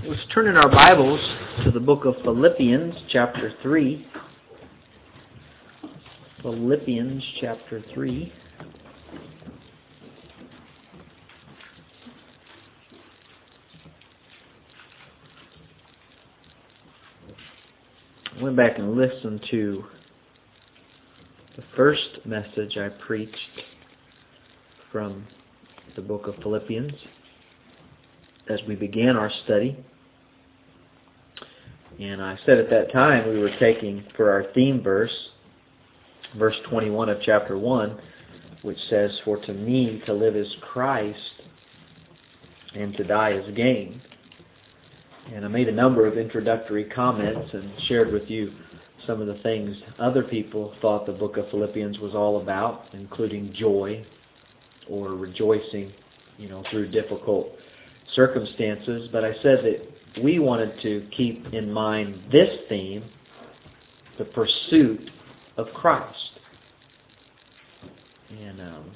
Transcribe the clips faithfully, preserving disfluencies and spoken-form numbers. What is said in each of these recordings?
Let's turn in our Bibles to the book of Philippians, chapter three. Philippians, chapter three. I went back and listened to the first message I preached from the book of Philippians as we began our study. And I said at that time we were taking for our theme verse, verse twenty-one of chapter one, which says, "For to me to live is Christ, and to die is gain." And I made a number of introductory comments and shared with you some of the things other people thought the book of Philippians was all about, including joy or rejoicing, you know, through difficult circumstances. But I said that we wanted to keep in mind this theme, the pursuit of Christ. And um,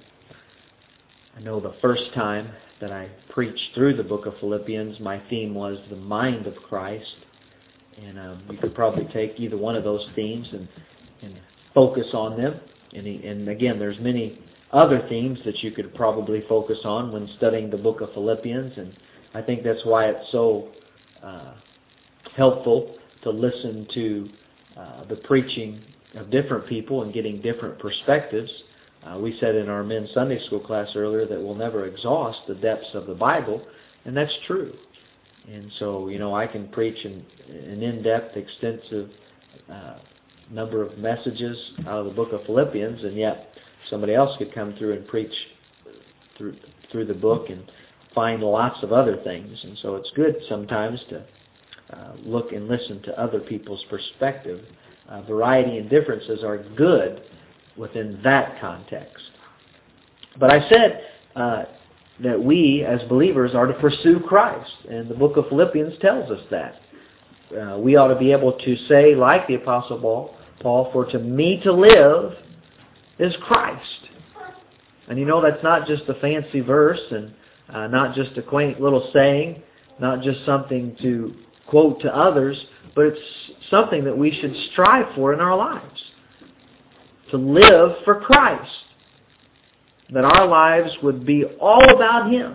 I know the first time that I preached through the book of Philippians, my theme was the mind of Christ. And um, you could probably take either one of those themes and, and focus on them. And, and again, there's many other themes that you could probably focus on when studying the book of Philippians. And I think that's why it's so uh, helpful to listen to uh, the preaching of different people and getting different perspectives. Uh, we said in our men's Sunday school class earlier that we'll never exhaust the depths of the Bible, and that's true. And so, you know, I can preach an, an in-depth, extensive uh, number of messages out of the book of Philippians, and yet somebody else could come through and preach through through the book and find lots of other things. And so it's good sometimes to uh, look and listen to other people's perspective. Uh, variety and differences are good within that context. But I said uh, that we as believers are to pursue Christ, and the book of Philippians tells us that. Uh, we ought to be able to say, like the Apostle Paul, Paul, "For to me to live is Christ." And you know, that's not just a fancy verse and uh, not just a quaint little saying, not just something to quote to others, but it's something that we should strive for in our lives. To live for Christ. That our lives would be all about Him.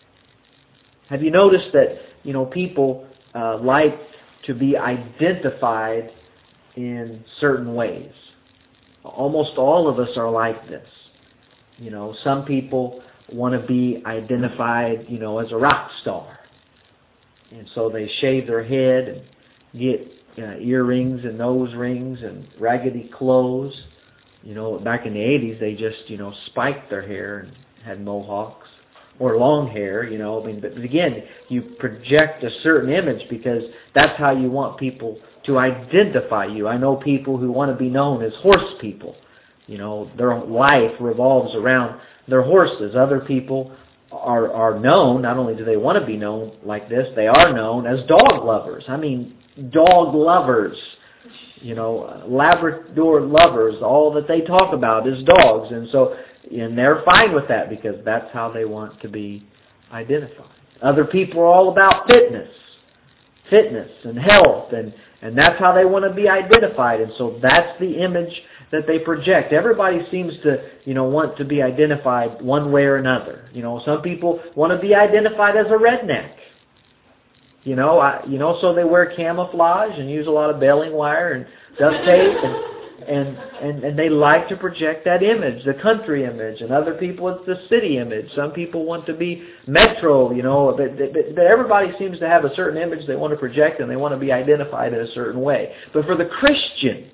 Have you noticed that, you know, people uh, like to be identified in certain ways? Almost all of us are like this. You know, some people want to be identified, you know, as a rock star. And so they shave their head and get uh, earrings and nose rings and raggedy clothes. You know, back in the eighties, they just, you know, spiked their hair and had mohawks or long hair, you know. I mean, but again, you project a certain image because that's how you want people to identify you. I know people who want to be known as horse people. You know, their life revolves around their horses. Other people are are known, not only do they want to be known like this, they are known as dog lovers. I mean, dog lovers. You know, Labrador lovers, all that they talk about is dogs. And so, and they're fine with that because that's how they want to be identified. Other people are all about fitness, fitness and health, and, and that's how they want to be identified. And so that's the image that they project. Everybody seems to, you know, want to be identified one way or another. You know, some people want to be identified as a redneck. You know, I, you know, so they wear camouflage and use a lot of baling wire and duct tape, and, and and and they like to project that image, the country image. And other people, it's the city image. Some people want to be metro. You know, but, but, but everybody seems to have a certain image they want to project, and they want to be identified in a certain way. But for the Christian,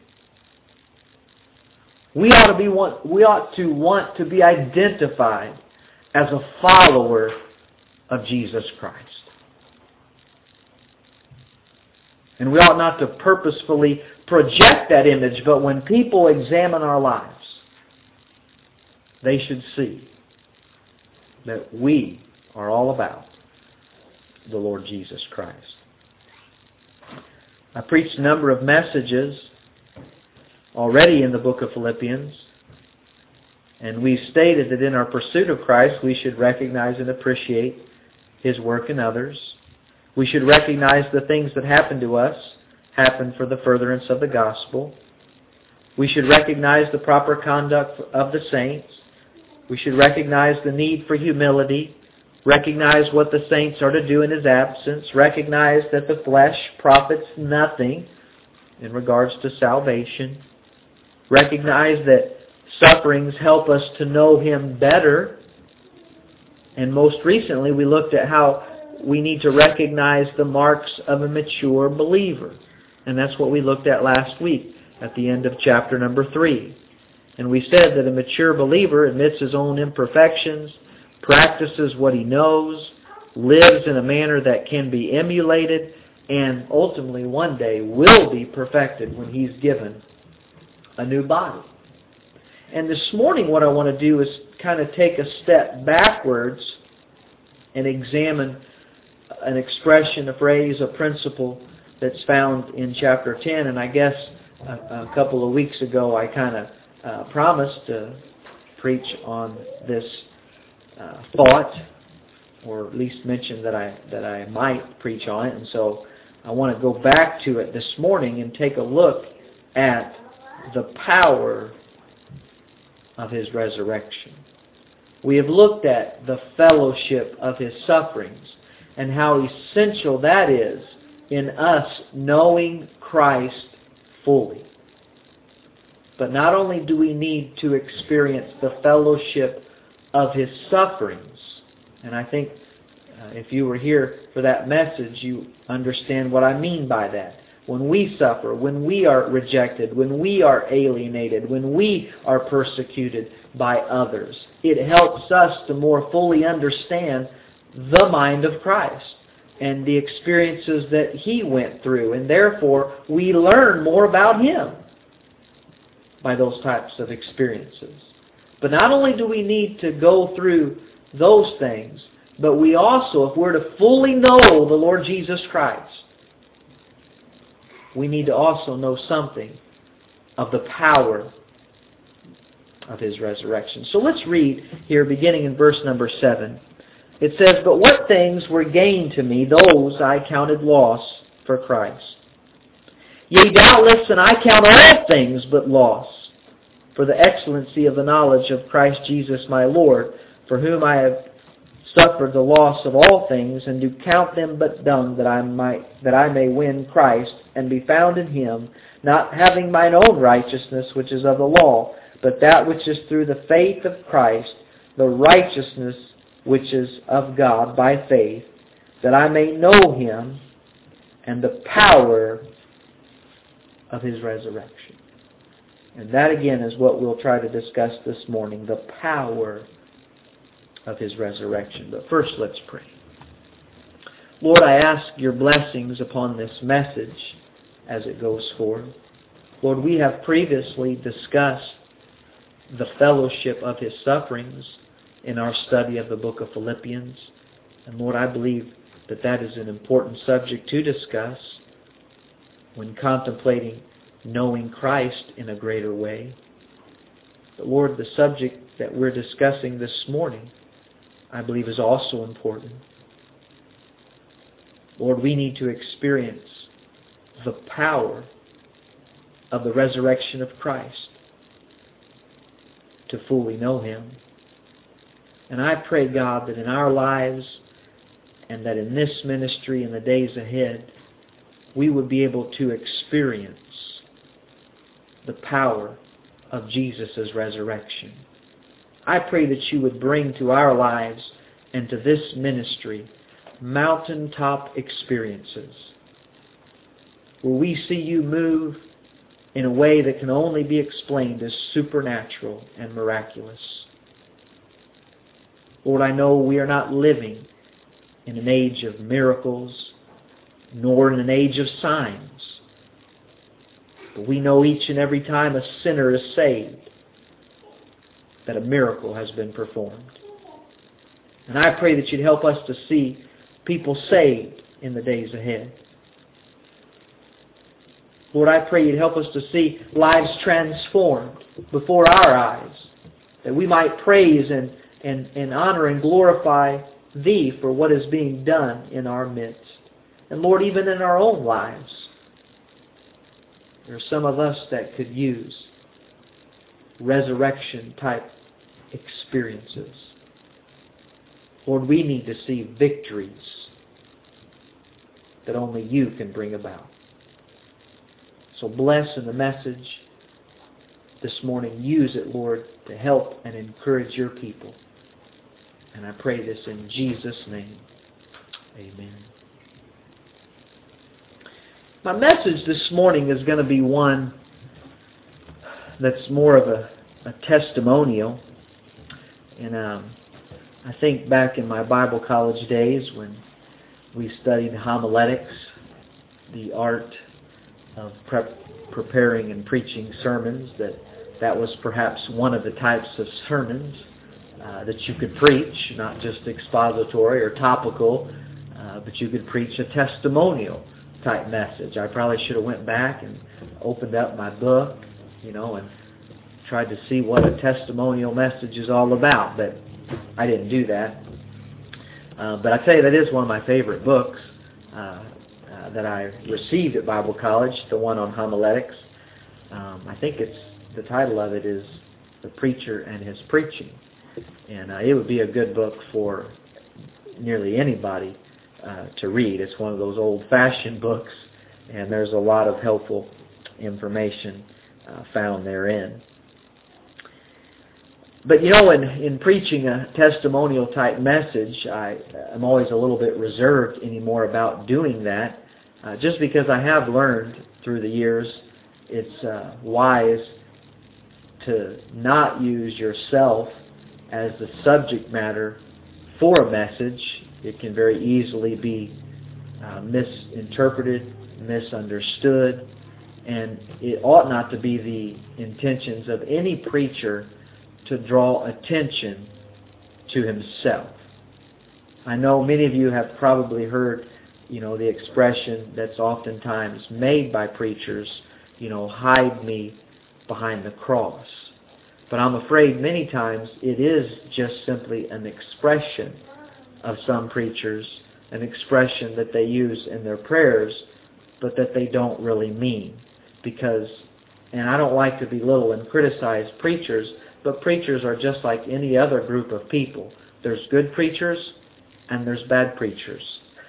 we ought to be want we ought to want to be identified as a follower of Jesus Christ. And we ought not to purposefully project that image, but when people examine our lives, they should see that we are all about the Lord Jesus Christ. I preached a number of messages already in the book of Philippians, and we stated that in our pursuit of Christ, we should recognize and appreciate His work in others. We should recognize the things that happen to us happen for the furtherance of the gospel. We should recognize the proper conduct of the saints. We should recognize the need for humility, recognize what the saints are to do in His absence, recognize that the flesh profits nothing in regards to salvation, recognize that sufferings help us to know Him better, and most recently we looked at how we need to recognize the marks of a mature believer, and that's what we looked at last week at the end of chapter number three. And we said that a mature believer admits his own imperfections, practices what he knows, lives in a manner that can be emulated, and ultimately one day will be perfected when he's given a new body. And this morning what I want to do is kind of take a step backwards and examine an expression, a phrase, a principle that's found in chapter ten. And I guess a, a couple of weeks ago I kind of uh, promised to preach on this uh, thought, or at least mention that I that I might preach on it. And so I want to go back to it this morning and take a look at the power of His resurrection. We have looked at the fellowship of His sufferings and how essential that is in us knowing Christ fully. But not only do we need to experience the fellowship of His sufferings, and I think uh, if you were here for that message, you understand what I mean by that. When we suffer, when we are rejected, when we are alienated, when we are persecuted by others, it helps us to more fully understand the mind of Christ and the experiences that He went through. And therefore, we learn more about Him by those types of experiences. But not only do we need to go through those things, but we also, if we're to fully know the Lord Jesus Christ, we need to also know something of the power of His resurrection. So let's read here, beginning in verse number seven. It says, "But what things were gain to me, those I counted loss for Christ. Yea, doubtless, and I count all things but loss, for the excellency of the knowledge of Christ Jesus my Lord, for whom I have suffered the loss of all things, and do count them but dung, that I might that I may win Christ, and be found in Him, not having mine own righteousness which is of the law, but that which is through the faith of Christ, the righteousness which is of God by faith, that I may know Him, and the power of His resurrection." And that again is what we'll try to discuss this morning, the power of His resurrection. But first, let's pray. Lord, I ask Your blessings upon this message as it goes forth. Lord, we have previously discussed the fellowship of His sufferings in our study of the book of Philippians. And Lord, I believe that that is an important subject to discuss when contemplating knowing Christ in a greater way. But Lord, the subject that we're discussing this morning, I believe, is also important. Lord, we need to experience the power of the resurrection of Christ to fully know Him. And I pray, God, that in our lives and that in this ministry in the days ahead, we would be able to experience the power of Jesus' resurrection. I pray that You would bring to our lives and to this ministry mountaintop experiences where we see You move in a way that can only be explained as supernatural and miraculous. Lord, I know we are not living in an age of miracles, nor in an age of signs. But we know each and every time a sinner is saved, that a miracle has been performed. And I pray that You'd help us to see people saved in the days ahead. Lord, I pray You'd help us to see lives transformed before our eyes, that we might praise and, and, and honor and glorify Thee for what is being done in our midst. And Lord, even in our own lives, there are some of us that could use resurrection-type experiences. Lord, we need to see victories that only You can bring about. So bless in the message this morning. Use it, Lord, to help and encourage Your people. And I pray this in Jesus' name. Amen. My message this morning is going to be one that's more of a, a testimonial. And um, I think back in my Bible college days when we studied homiletics, the art of prep, preparing and preaching sermons, that that was perhaps one of the types of sermons uh, that you could preach, not just expository or topical, uh, but you could preach a testimonial type message. I probably should have went back and opened up my book, you know, and tried to see what a testimonial message is all about, but I didn't do that. Uh, but I tell you, that is one of my favorite books uh, uh, that I received at Bible college, the one on homiletics. Um, I think it's the title of it is The Preacher and His Preaching, and uh, it would be a good book for nearly anybody Uh, to read. It's one of those old-fashioned books, and there's a lot of helpful information uh, found therein. But you know, in, in preaching a testimonial-type message, I, I'm always a little bit reserved anymore about doing that, uh, just because I have learned through the years it's uh, wise to not use yourself as the subject matter for a message. It can very easily be uh, misinterpreted, misunderstood, and it ought not to be the intentions of any preacher to draw attention to himself. I know many of you have probably heard, you know, the expression that's oftentimes made by preachers, you know, hide me behind the cross. But I'm afraid many times it is just simply an expression of some preachers, an expression that they use in their prayers, but that they don't really mean. Because, and I don't like to belittle and criticize preachers, but preachers are just like any other group of people. There's good preachers and there's bad preachers.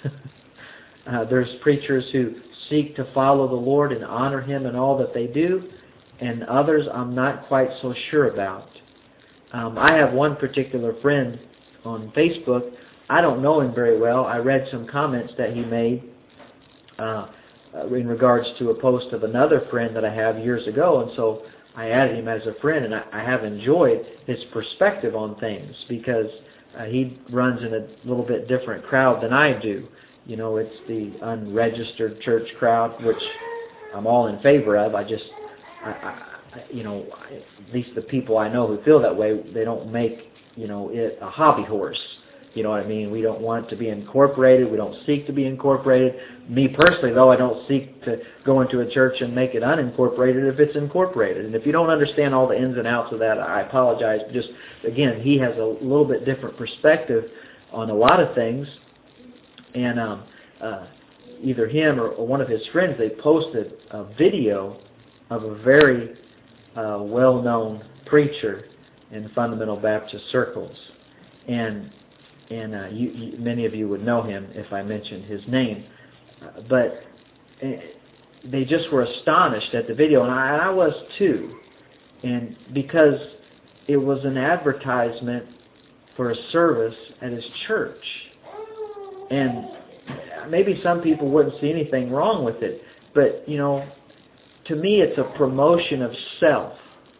uh, there's preachers who seek to follow the Lord and honor Him in all that they do, and others I'm not quite so sure about. Um, I have one particular friend on Facebook. I don't know him very well. I read some comments that he made uh, in regards to a post of another friend that I have years ago, and so I added him as a friend, and I, I have enjoyed his perspective on things because uh, he runs in a little bit different crowd than I do. You know, it's the unregistered church crowd, which I'm all in favor of. I just, I, I, you know, at least the people I know who feel that way, they don't make, you know, it a hobby horse. You know what I mean? We don't want to be incorporated. We don't seek to be incorporated. Me personally, though, I don't seek to go into a church and make it unincorporated if it's incorporated. And if you don't understand all the ins and outs of that, I apologize. Just, again, he has a little bit different perspective on a lot of things. And um, uh, either him or, or one of his friends, they posted a video of a very uh, well-known preacher in fundamental Baptist circles. And And uh, you, you, many of you would know him if I mentioned his name. Uh, but uh, they just were astonished at the video, and I, and I was too. And because it was an advertisement for a service at his church. And maybe some people wouldn't see anything wrong with it. But, you know, to me it's a promotion of self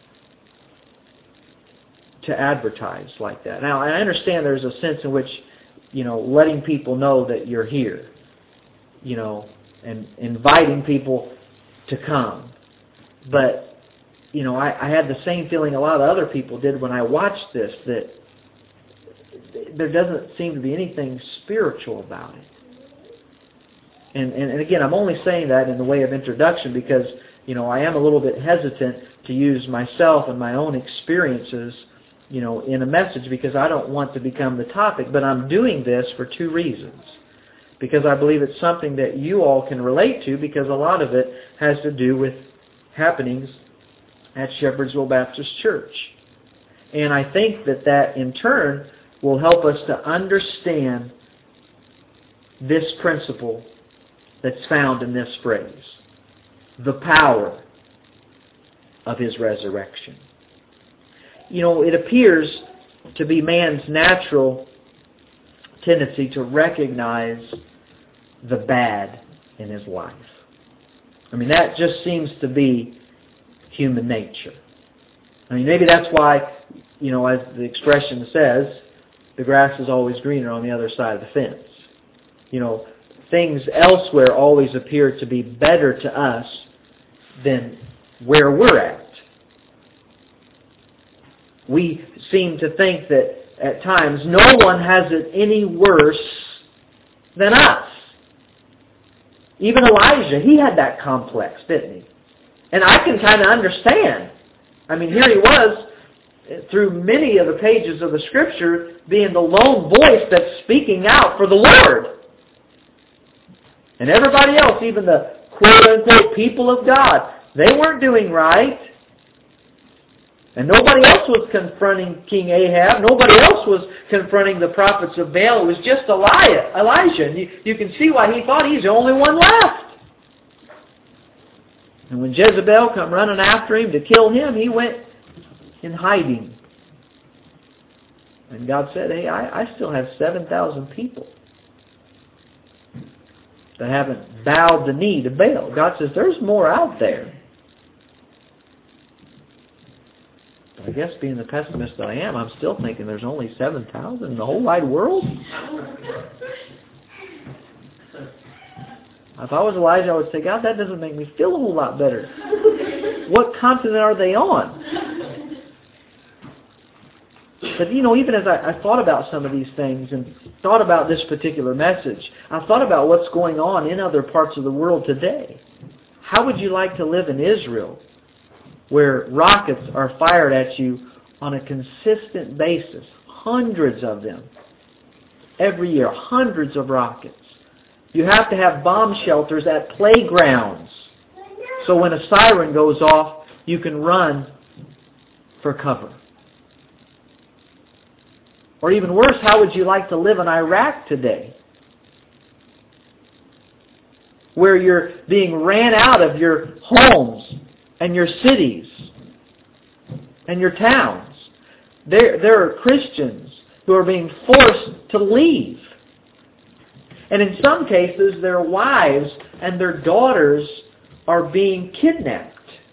to advertise like that. Now, I understand there's a sense in which, you know, letting people know that you're here, you know, and inviting people to come. But, you know, I, I had the same feeling a lot of other people did when I watched this, that there doesn't seem to be anything spiritual about it. And, and, and again, I'm only saying that in the way of introduction because, you know, I am a little bit hesitant to use myself and my own experiences, you know, in a message because I don't want to become the topic. But I'm doing this for two reasons. because I believe it's something that you all can relate to, because a lot of it has to do with happenings at Shepherdsville Baptist Church. And I think that that in turn will help us to understand this principle that's found in this phrase, the power of His resurrection. You know, it appears to be man's natural tendency to recognize the bad in his life. I mean, that just seems to be human nature. I mean, maybe that's why, you know, as the expression says, the grass is always greener on the other side of the fence. You know, things elsewhere always appear to be better to us than where we're at. We seem to think that at times no one has it any worse than us. Even Elijah, he had that complex, didn't he? And I can kind of understand. I mean, here he was, through many of the pages of the Scripture, being the lone voice that's speaking out for the Lord. And everybody else, even the quote-unquote people of God, they weren't doing right. And nobody else was confronting King Ahab. Nobody else was confronting the prophets of Baal. It was just Elijah. Elijah. And you, you can see why he thought he's the only one left. And when Jezebel come running after him to kill him, he went in hiding. And God said, hey, I, I still have seven thousand people that haven't bowed the knee to Baal. God says, there's more out there. But I guess being the pessimist that I am, I'm still thinking there's only seven thousand in the whole wide world. If I was Elijah, I would say, God, that doesn't make me feel a whole lot better. What continent are they on? But, you know, even as I, I thought about some of these things and thought about this particular message, I thought about what's going on in other parts of the world today. How would you like to live in Israel, where rockets are fired at you on a consistent basis, hundreds of them, every year, hundreds of rockets? You have to have bomb shelters at playgrounds, so when a siren goes off, you can run for cover. Or even worse, how would you like to live in Iraq today, where you're being ran out of your homes and your cities and your towns? There, there are Christians who are being forced to leave. And in some cases, their wives and their daughters are being kidnapped.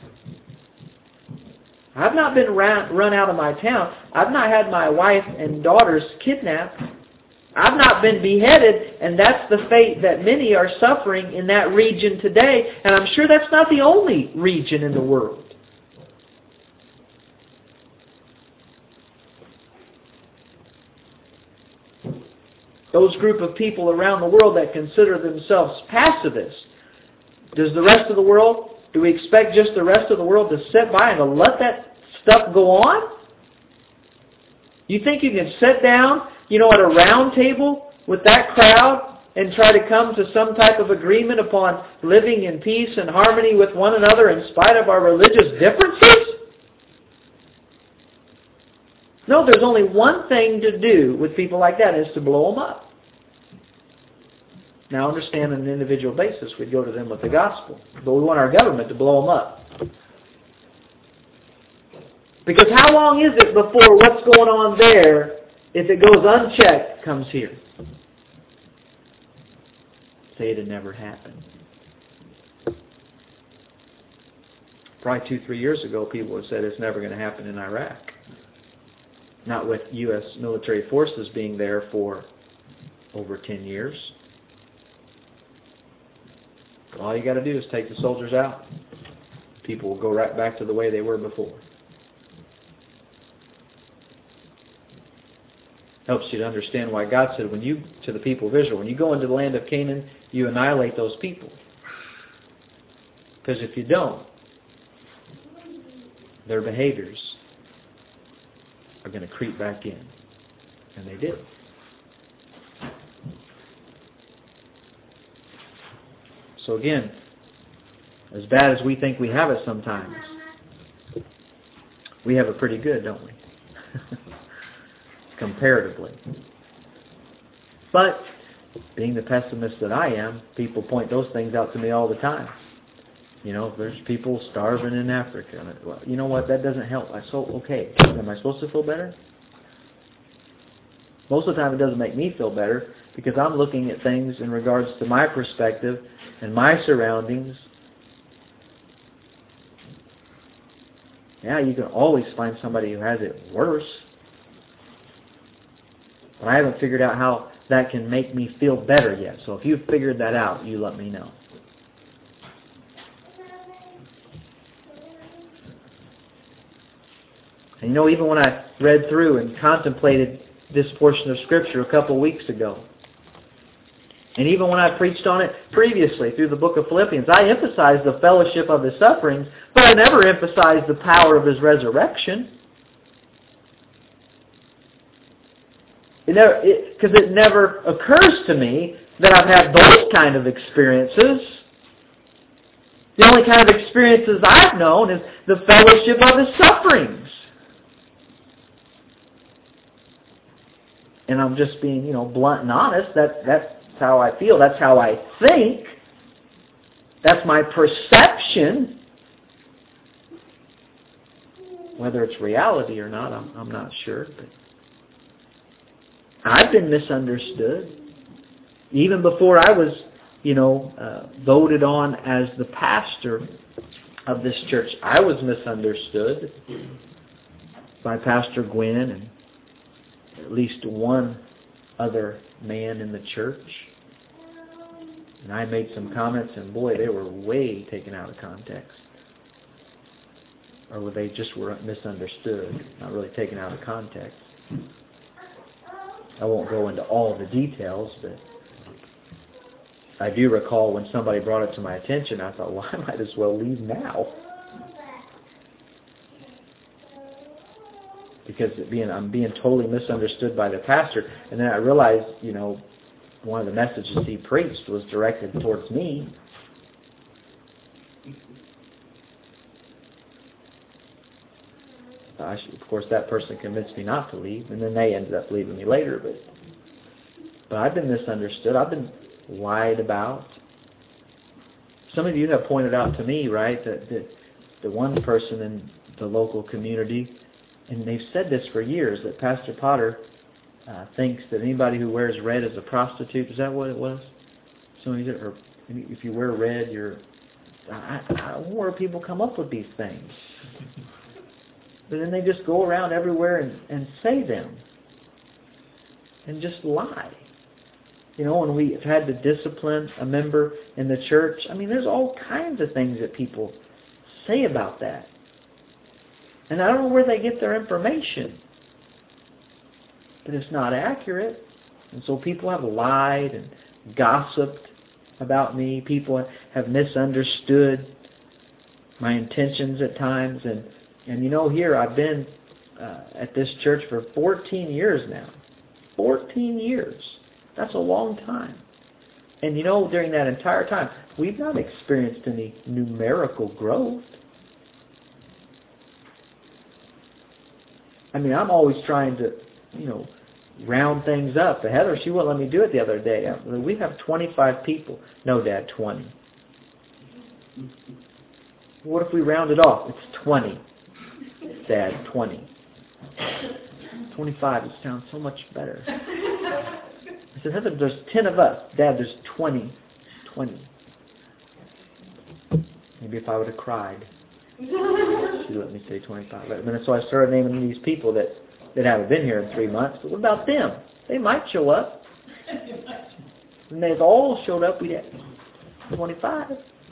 I've not been ran, run out of my town. I've not had my wife and daughters kidnapped. I've not been beheaded, and that's the fate that many are suffering in that region today. And I'm sure that's not the only region in the world. Those group of people around the world that consider themselves pacifists, does the rest of the world, do we expect just the rest of the world to sit by and to let that stuff go on? You think you can sit down, you know, at a round table with that crowd and try to come to some type of agreement upon living in peace and harmony with one another in spite of our religious differences? No, there's only one thing to do with people like that, is to blow them up. Now, understand on an individual basis, we'd go to them with the gospel. But we want our government to blow them up. Because how long is it before what's going on there, if it goes unchecked, comes here? Say it'd never happen. Probably two, three years ago, people have said it's never going to happen in Iraq. Not with U S military forces being there for over ten years. All you got to do is take the soldiers out. People will go right back to the way they were before. Helps you to understand why God said, when you, to the people of Israel, when you go into the land of Canaan, you annihilate those people. Because if you don't, their behaviors are going to creep back in. And they did. So again, as bad as we think we have it sometimes, we have it pretty good, don't we? Comparatively. But, being the pessimist that I am, people point those things out to me all the time. You know, there's people starving in Africa. And, well, you know what? That doesn't help. I so okay. Am I supposed to feel better? Most of the time it doesn't make me feel better because I'm looking at things in regards to my perspective and my surroundings. Yeah, you can always find somebody who has it worse. But I haven't figured out how that can make me feel better yet. So if you've figured that out, you let me know. And you know, even when I read through and contemplated this portion of Scripture a couple weeks ago, and even when I preached on it previously through the book of Philippians, I emphasized the fellowship of His sufferings, but I never emphasized the power of His resurrection. Because it, it, it never occurs to me that I've had those kind of experiences. The only kind of experiences I've known is the fellowship of His sufferings. And I'm just being, you know, blunt and honest. That, that's how I feel. That's how I think. That's my perception. Whether it's reality or not, I'm, I'm not sure. But I've been misunderstood. Even before I was, you know, uh, voted on as the pastor of this church, I was misunderstood by Pastor Gwynn and at least one other man in the church. And I made some comments, and boy, they were way taken out of context. Or they just were misunderstood, not really taken out of context. I won't go into all the details, but I do recall when somebody brought it to my attention, I thought, well, I might as well leave now. Because being, I'm being totally misunderstood by the pastor. And then I realized, you know, one of the messages he preached was directed towards me. I should, of course, that person convinced me not to leave, and then they ended up leaving me later. But, but I've been misunderstood. I've been lied about. Some of you have pointed out to me, right, that the, the one person in the local community, and they've said this for years, that Pastor Potter uh, thinks that anybody who wears red is a prostitute. Is that what it was? Some of you, or if you wear red, you're... I, I don't know where people come up with these things. But then they just go around everywhere and, and say them. And just lie. You know, when we've had to discipline a member in the church, I mean, there's all kinds of things that people say about that. And I don't know where they get their information. But it's not accurate. And so people have lied and gossiped about me. People have misunderstood my intentions at times. And, and you know, here I've been uh, at this church for fourteen years now. fourteen years. That's a long time. And you know, during that entire time, we've not experienced any numerical growth. I mean, I'm always trying to, you know, round things up. But Heather, she wouldn't let me do it the other day. We have twenty-five people. No, Dad, twenty. What if we round it off? It's twenty. Dad, twenty. twenty-five, it sounds so much better. I said, Heather, there's ten of us. Dad, there's twenty. twenty. Maybe if I would have cried, she let me say twenty-five. And so I started naming these people that, that haven't been here in three months. But what about them? They might show up. And they've all showed up. We'd have twenty-five.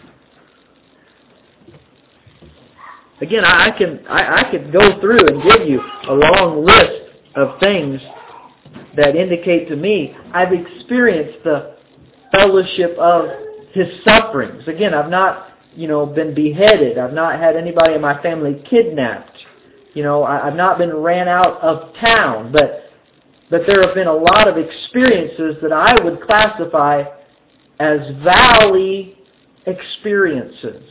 Again, I can I, I could go through and give you a long list of things that indicate to me I've experienced the fellowship of His sufferings. Again, I've not, you know, been beheaded. I've not had anybody in my family kidnapped. You know, I, I've not been ran out of town. But but there have been a lot of experiences that I would classify as valley experiences.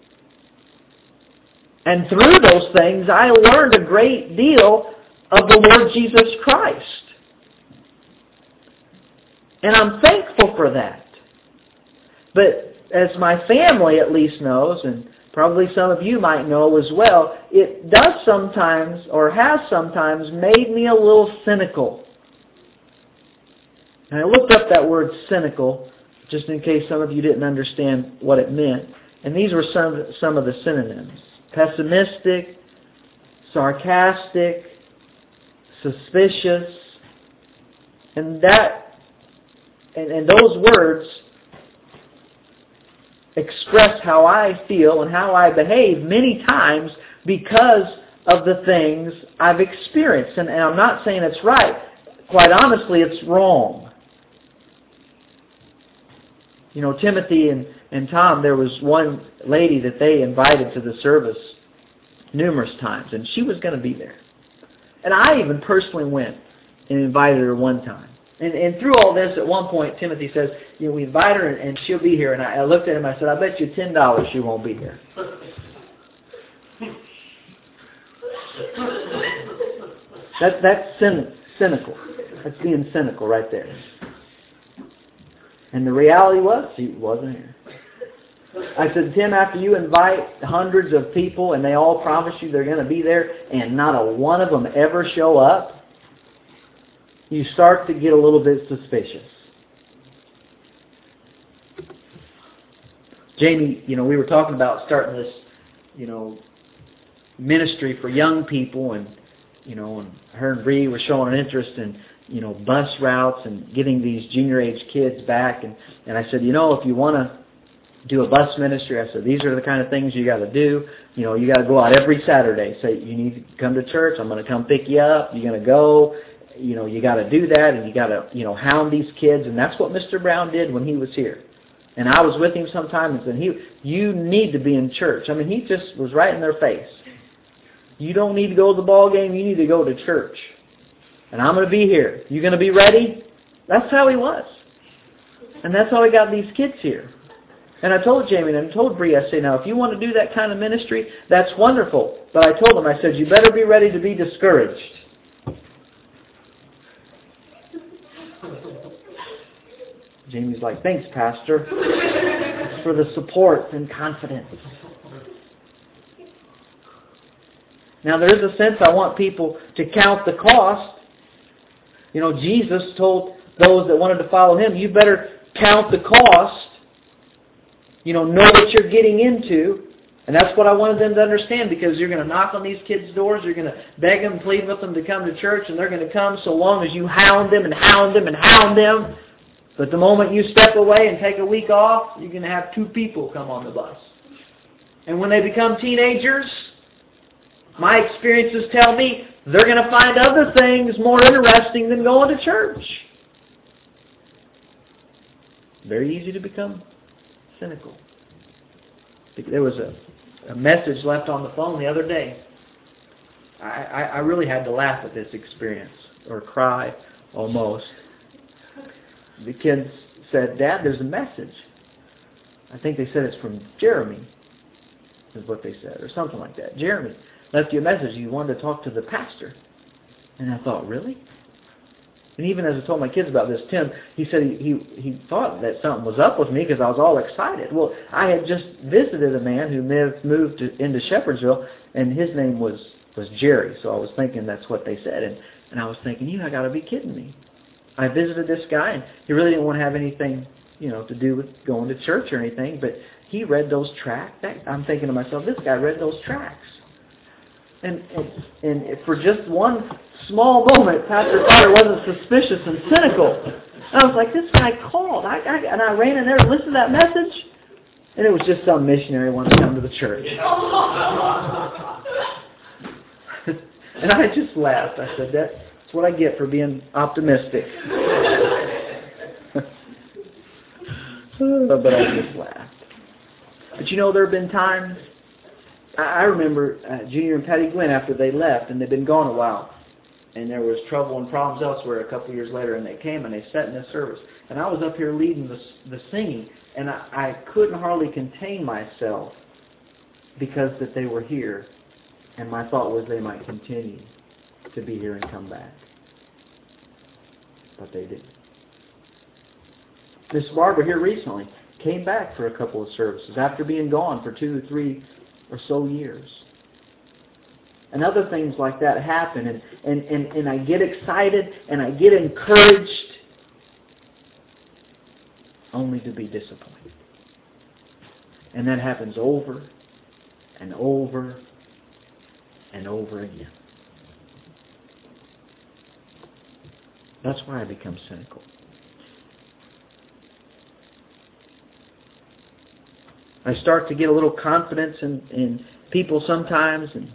And through those things, I learned a great deal of the Lord Jesus Christ. And I'm thankful for that. But as my family at least knows, and probably some of you might know as well, it does sometimes, or has sometimes, made me a little cynical. And I looked up that word cynical, just in case some of you didn't understand what it meant. And these were some, some of the synonyms. Pessimistic, sarcastic, suspicious. And that, and, and those words express how I feel and how I behave many times because of the things I've experienced. And, and I'm not saying it's right. Quite honestly, it's wrong. You know, Timothy and, and Tom, there was one lady that they invited to the service numerous times, and she was going to be there. And I even personally went and invited her one time. And, and through all this, at one point, Timothy says, you know, we invite her and, and she'll be here. And I, I looked at him and I said, I bet you ten dollars she won't be here. that, that's cyn- cynical. That's being cynical right there. And the reality was, she wasn't here. I said, Tim, after you invite hundreds of people and they all promise you they're going to be there and not a one of them ever show up, you start to get a little bit suspicious. Jamie, you know, we were talking about starting this, you know, ministry for young people, and, you know, and her and Bree were showing an interest in, you know, bus routes and getting these junior age kids back. And, and I said, you know, if you want to do a bus ministry, I said, these are the kind of things you got to do. You know, you got to go out every Saturday. Say, you need to come to church. I'm going to come pick you up. You're going to go. You know, you got to do that, and you got to, you know, hound these kids. And that's what Mister Brown did when he was here. And I was with him sometimes, and said, he, you need to be in church. I mean, he just was right in their face. You don't need to go to the ball game. You need to go to church. And I'm going to be here. You going to be ready? That's how he was. And that's how he got these kids here. And I told Jamie and I told Bree, I said, now, if you want to do that kind of ministry, that's wonderful. But I told them, I said, you better be ready to be discouraged. Jamie's like, thanks, Pastor, for the support and confidence. Now, there is a sense I want people to count the cost. You know, Jesus told those that wanted to follow him, you better count the cost. You know, know what you're getting into. And that's what I wanted them to understand, because you're going to knock on these kids' doors, you're going to beg them, plead with them to come to church, and they're going to come so long as you hound them and hound them and hound them. But the moment you step away and take a week off, you're going to have two people come on the bus. And when they become teenagers, my experiences tell me they're going to find other things more interesting than going to church. Very easy to become cynical. There was a, a message left on the phone the other day. I, I, I really had to laugh at this experience, or cry almost. The kids said, Dad, there's a message. I think they said it's from Jeremy, is what they said, or something like that. Jeremy left you a message. You wanted to talk to the pastor. And I thought, really? And even as I told my kids about this, Tim, he said he, he, he thought that something was up with me because I was all excited. Well, I had just visited a man who moved, moved to, into Shepherdsville, and his name was, was Jerry. So I was thinking that's what they said. And, and I was thinking, you I got to be kidding me. I visited this guy, and he really didn't want to have anything, you know, to do with going to church or anything, but he read those tracts. I'm thinking to myself, this guy read those tracts. And, and, and for just one small moment, Pastor Carter wasn't suspicious and cynical. And I was like, this guy called. I, I, and I ran in there and listened to that message, and it was just some missionary wanting to come to the church. And I just laughed. I said, that. That's what I get for being optimistic. But I just laughed. But you know, there have been times, I remember uh, Junior and Patty Gwen, after they left, and they'd been gone a while, and there was trouble and problems elsewhere a couple of years later, and they came and they sat in this service. And I was up here leading the, the singing, and I, I couldn't hardly contain myself because that they were here, and my thought was they might continue to be here and come back. But they didn't. Miss Barbara here recently came back for a couple of services after being gone for two or three or so years. And other things like that happen, and, and, and, and I get excited and I get encouraged only to be disappointed. And that happens over and over and over again. That's why I become cynical. I start to get a little confidence in, in people sometimes, and,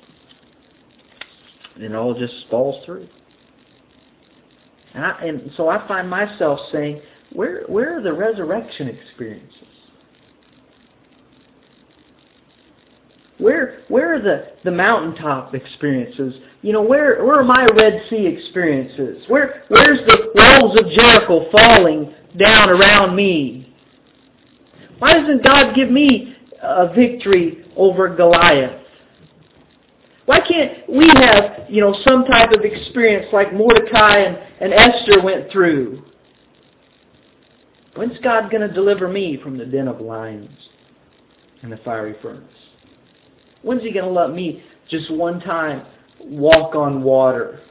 and it all just falls through. And, I, and so I find myself saying, where, where are the resurrection experiences? Where where are the, the mountaintop experiences? You know, where where are my Red Sea experiences? Where where's the walls of Jericho falling down around me? Why doesn't God give me a victory over Goliath? Why can't we have, you know, some type of experience like Mordecai and, and Esther went through? When's God going to deliver me from the den of lions and the fiery furnace? When's He going to let me just one time walk on water?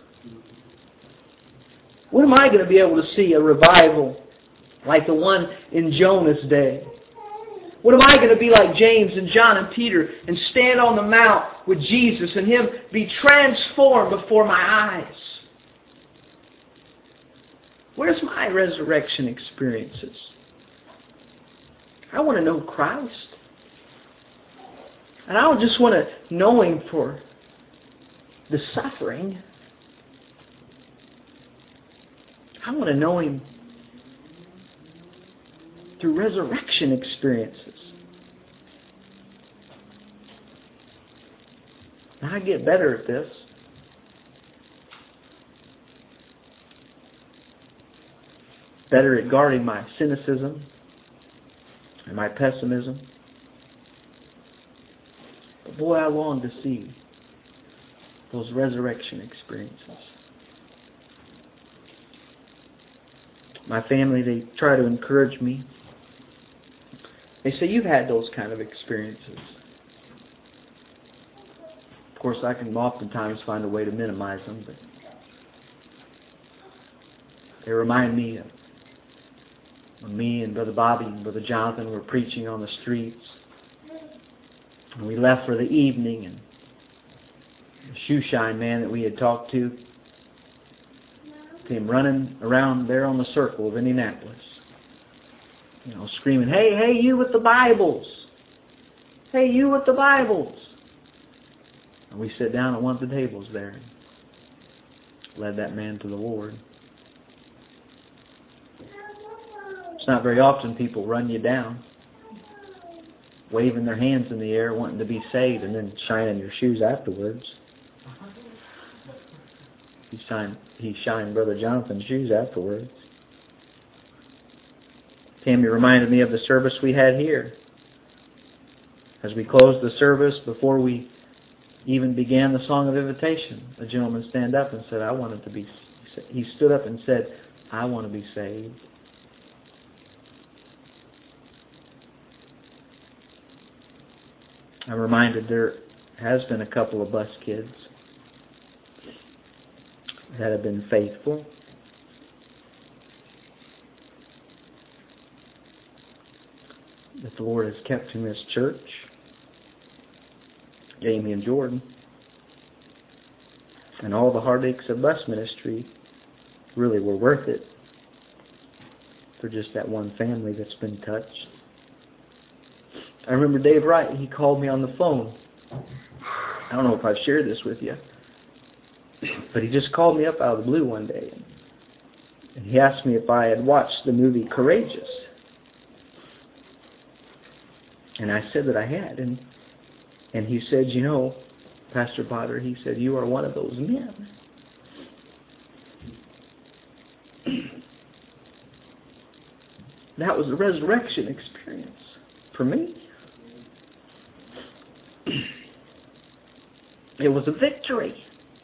When am I going to be able to see a revival like the one in Jonah's day? When am I going to be like James and John and Peter and stand on the mount with Jesus and Him be transformed before my eyes? Where's my resurrection experiences? I want to know Christ. And I don't just want to know Him for the suffering. I want to know Him through resurrection experiences. And I get better at this. Better at guarding my cynicism and my pessimism. But boy, I long to see those resurrection experiences. My family, they try to encourage me. They say, you've had those kind of experiences. Of course, I can oftentimes find a way to minimize them, but they remind me of when me and Brother Bobby and Brother Jonathan were preaching on the streets. And we left for the evening, and the shoe shine man that we had talked to came running around there on the circle of Indianapolis. You know, screaming, hey, hey, you with the Bibles. Hey, you with the Bibles. And we sat down at one of the tables there and led that man to the Lord. It's not very often people run you down, waving their hands in the air, wanting to be saved, and then shining your shoes afterwards. He shined, he shined Brother Jonathan's shoes afterwards. Tammy reminded me of the service we had here. As we closed the service, before we even began the song of invitation, a gentleman stand up and said, I wanted to be, he stood up and said, I want to be saved. I'm reminded there has been a couple of bus kids that have been faithful. That the Lord has kept in this church. Jamie and Jordan. And all the heartaches of bus ministry really were worth it for just that one family that's been touched. I remember Dave Wright, he called me on the phone. I don't know if I've shared this with you. But he just called me up out of the blue one day. And he asked me if I had watched the movie Courageous. And I said that I had. And and he said, you know, Pastor Potter, he said, you are one of those men. That was a resurrection experience for me. It was a victory.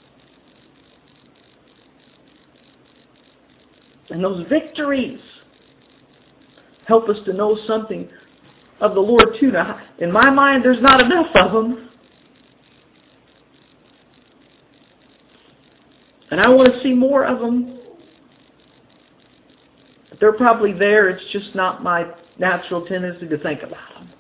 And those victories help us to know something of the Lord too. Now, in my mind, there's not enough of them. And I want to see more of them. But they're probably there. It's just not my natural tendency to think about them.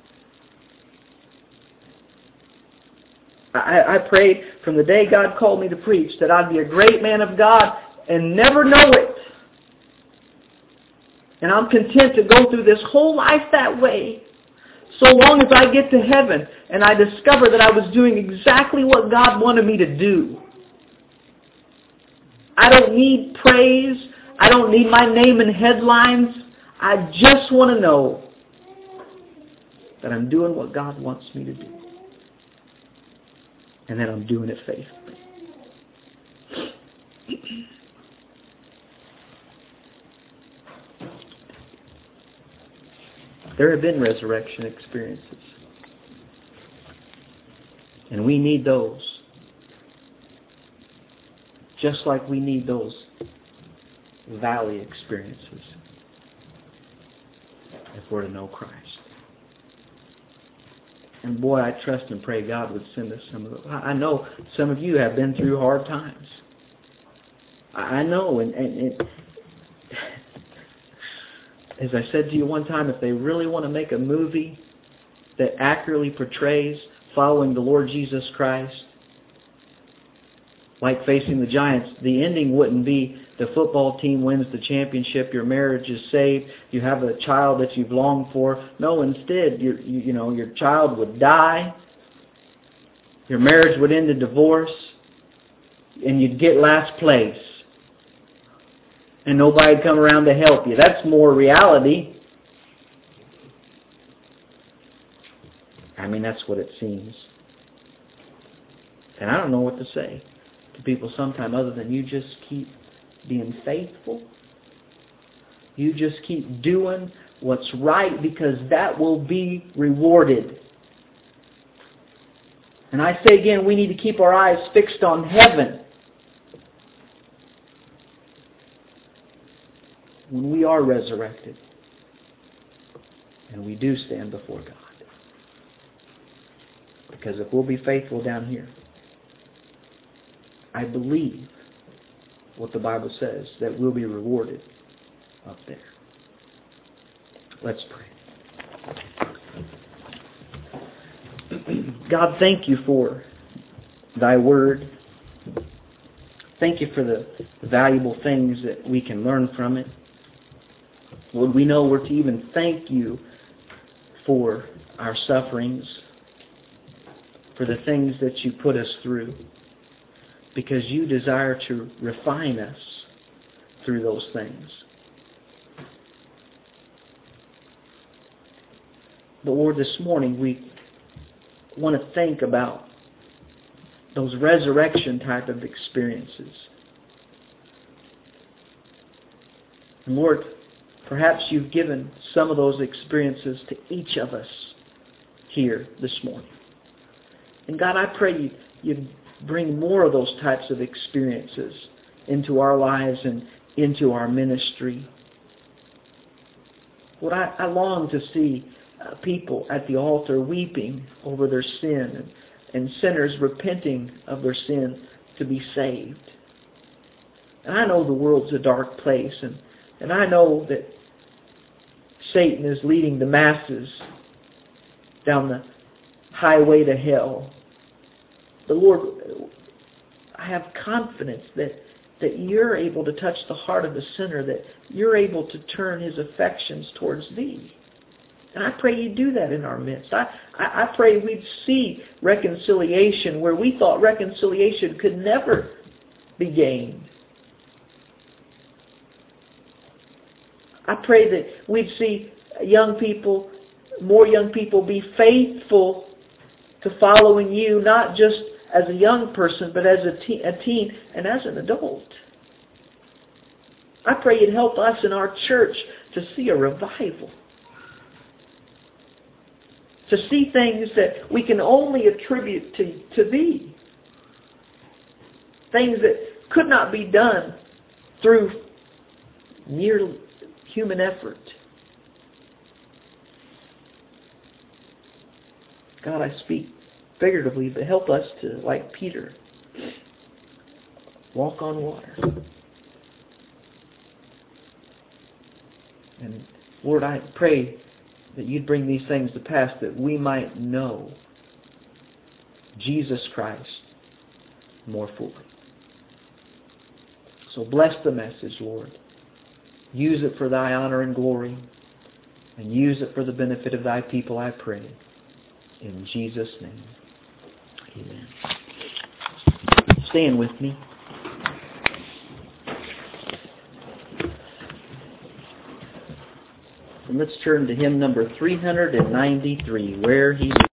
I, I prayed from the day God called me to preach that I'd be a great man of God and never know it. And I'm content to go through this whole life that way, so long as I get to heaven and I discover that I was doing exactly what God wanted me to do. I don't need praise. I don't need my name in headlines. I just want to know that I'm doing what God wants me to do. And that I'm doing it faithfully. There have been resurrection experiences. And we need those. Just like we need those valley experiences if we're to know Christ. And boy, I trust and pray God would send us some of those. I know some of you have been through hard times. I know, and, and, and as I said to you one time, if they really want to make a movie that accurately portrays following the Lord Jesus Christ, like Facing the Giants, the ending wouldn't be the football team wins the championship, your marriage is saved, you have a child that you've longed for. No, instead, you, you know, your child would die, your marriage would end in divorce, and you'd get last place. And nobody'd come around to help you. That's more reality. I mean, that's what it seems. And I don't know what to say to people sometime other than you just keep being faithful. You just keep doing what's right, because that will be rewarded. And I say again, we need to keep our eyes fixed on heaven. When we are resurrected and we do stand before God. Because if we'll be faithful down here, I believe what the Bible says, that we'll be rewarded up there. Let's pray. God, thank you for thy word. Thank you for the valuable things that we can learn from it. Lord, we know we're to even thank you for our sufferings, for the things that you put us through, because you desire to refine us through those things. But Lord, this morning we want to think about those resurrection type of experiences. And Lord, perhaps you've given some of those experiences to each of us here this morning. And God, I pray you, you bring more of those types of experiences into our lives and into our ministry. Lord, I, I long to see uh, people at the altar weeping over their sin and, and sinners repenting of their sin to be saved. And I know the world's a dark place, and, and I know that Satan is leading the masses down the highway to hell. But Lord, I have confidence that, that you're able to touch the heart of the sinner, that you're able to turn his affections towards thee. And I pray you do that in our midst. I, I, I pray we'd see reconciliation where we thought reconciliation could never be gained. I pray that we'd see young people, more young people be faithful to following you, not just as a young person, but as a teen, a teen and as an adult. I pray you'd help us in our church to see a revival. To see things that we can only attribute to, to Thee. Things that could not be done through mere human effort. God, I speak figuratively, but help us to, like Peter, walk on water. And Lord, I pray that You'd bring these things to pass that we might know Jesus Christ more fully. So bless the message, Lord. Use it for Thy honor and glory, and use it for the benefit of Thy people, I pray. In Jesus' name, amen. Stand with me. And let's turn to hymn number three hundred ninety-three, Where He